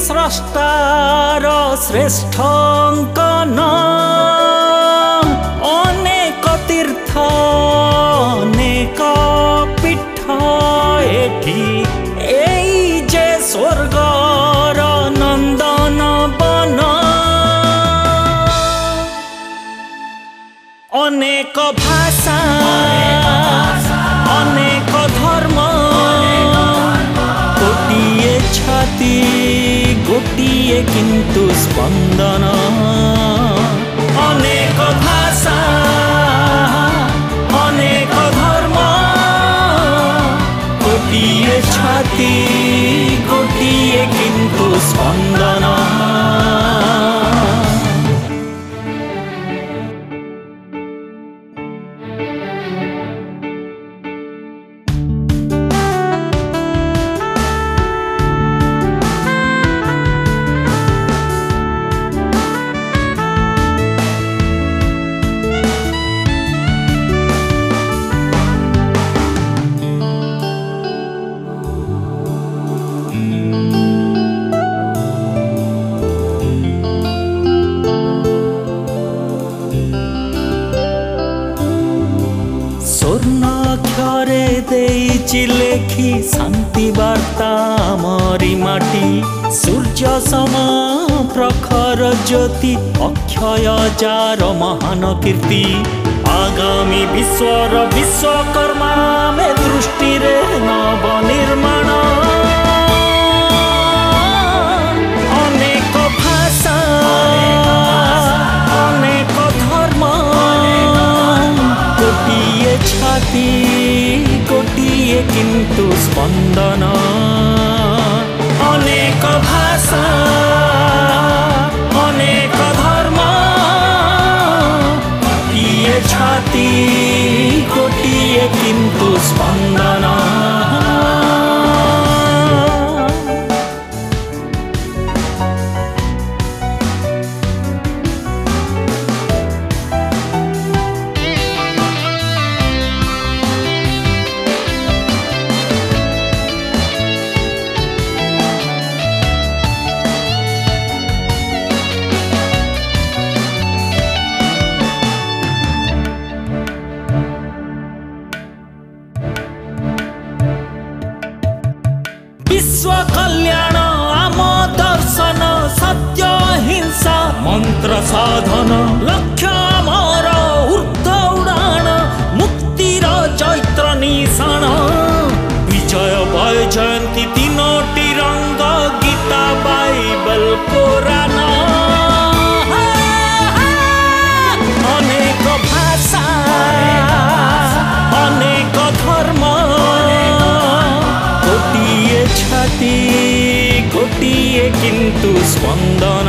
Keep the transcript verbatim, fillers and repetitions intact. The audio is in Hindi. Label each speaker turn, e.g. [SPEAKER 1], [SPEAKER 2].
[SPEAKER 1] स्रष्टार श्रेष्ठ अंकन अनेक तीर्थ अनेक पीठ एठी एई जे स्वर्गर नंदन बन अनेक भाषा अनेक धर्म गोटिए छाती गोटिए किंतु स्पंदन अनेक भाषा अनेक धर्म गोटिए छाती गोटिए किंतु स्पंदन स्वर्णाक्षरे देइछि लेखि शांति वार्ता आमरी माटी सूर्य सम प्रखर ज्योति अक्षय जार महान कीर्ति आगामी विश्वर विश्वकर्मा में दृष्टि रे नव निर्माण अनेक भाषा अनेक धर्म गोटिए छाती गोटिए किंतु स्पंदन अनेक भाषा अनेक धर्म गोटिए छाती गोटिए किंतु स्पंदन विश्व कल्याण आम दर्शन सत्य हिंसा मंत्र साधन लक्ष्य आमर ऊर्ध्व उड़ान मुक्तिर चैत्र निशान विजय भय जयंती तीनोटी रंग गीता बाइबल पुराण अनेक भाषा अनेक धर्म गोटिए छाती गोटिए किंतु स्पंदन